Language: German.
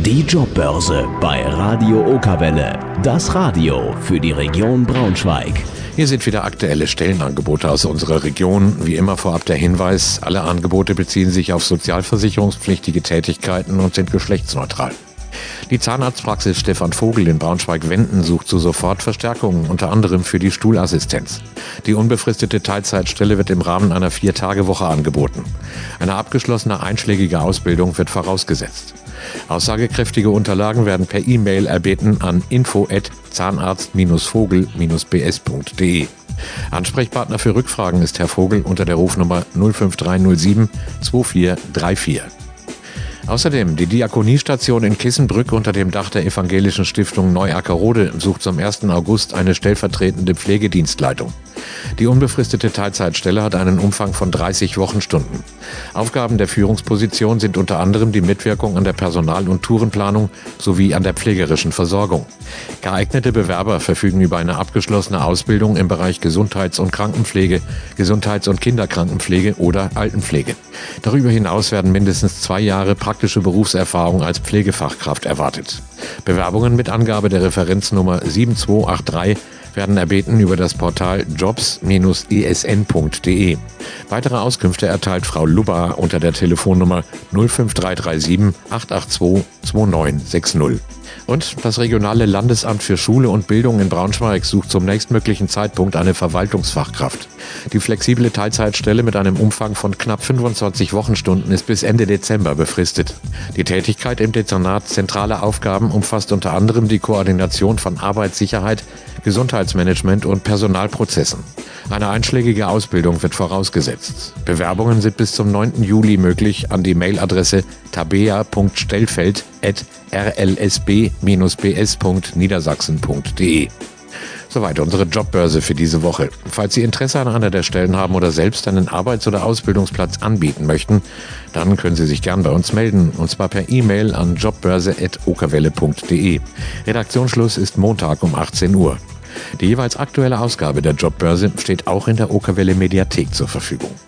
Die Jobbörse bei Radio Okerwelle. Das Radio für die Region Braunschweig. Hier sind wieder aktuelle Stellenangebote aus unserer Region. Wie immer vorab der Hinweis, alle Angebote beziehen sich auf sozialversicherungspflichtige Tätigkeiten und sind geschlechtsneutral. Die Zahnarztpraxis Stefan Vogel in Braunschweig-Wenden sucht zu sofort Verstärkung, unter anderem für die Stuhlassistenz. Die unbefristete Teilzeitstelle wird im Rahmen einer 4-Tage-Woche angeboten. Eine abgeschlossene einschlägige Ausbildung wird vorausgesetzt. Aussagekräftige Unterlagen werden per E-Mail erbeten an info@zahnarzt-vogel-bs.de. Ansprechpartner für Rückfragen ist Herr Vogel unter der Rufnummer 05307 2434. Außerdem die Diakoniestation in Kissenbrück unter dem Dach der evangelischen Stiftung Neuackerode sucht zum 1. August eine stellvertretende Pflegedienstleitung. Die unbefristete Teilzeitstelle hat einen Umfang von 30 Wochenstunden. Aufgaben der Führungsposition sind unter anderem die Mitwirkung an der Personal- und Tourenplanung sowie an der pflegerischen Versorgung. Geeignete Bewerber verfügen über eine abgeschlossene Ausbildung im Bereich Gesundheits- und Krankenpflege, Gesundheits- und Kinderkrankenpflege oder Altenpflege. Darüber hinaus werden mindestens 2 Jahre praktische Berufserfahrung als Pflegefachkraft erwartet. Bewerbungen mit Angabe der Referenznummer 7283 werden erbeten über das Portal jobs-esn.de. Weitere Auskünfte erteilt Frau Lubba unter der Telefonnummer 05337 882 2960. Und das regionale Landesamt für Schule und Bildung in Braunschweig sucht zum nächstmöglichen Zeitpunkt eine Verwaltungsfachkraft. Die flexible Teilzeitstelle mit einem Umfang von knapp 25 Wochenstunden ist bis Ende Dezember befristet. Die Tätigkeit im Dezernat zentrale Aufgaben umfasst unter anderem die Koordination von Arbeitssicherheit, Gesundheitsmanagement und Personalprozessen. Eine einschlägige Ausbildung wird vorausgesetzt. Bewerbungen sind bis zum 9. Juli möglich an die Mailadresse tabea.stellfeld@rlsb-bs.niedersachsen.de. Soweit unsere Jobbörse für diese Woche. Falls Sie Interesse an einer der Stellen haben oder selbst einen Arbeits- oder Ausbildungsplatz anbieten möchten, dann können Sie sich gern bei uns melden, und zwar per E-Mail an jobbörse@okerwelle.de. Redaktionsschluss ist Montag um 18 Uhr. Die jeweils aktuelle Ausgabe der Jobbörse steht auch in der Okerwelle Mediathek zur Verfügung.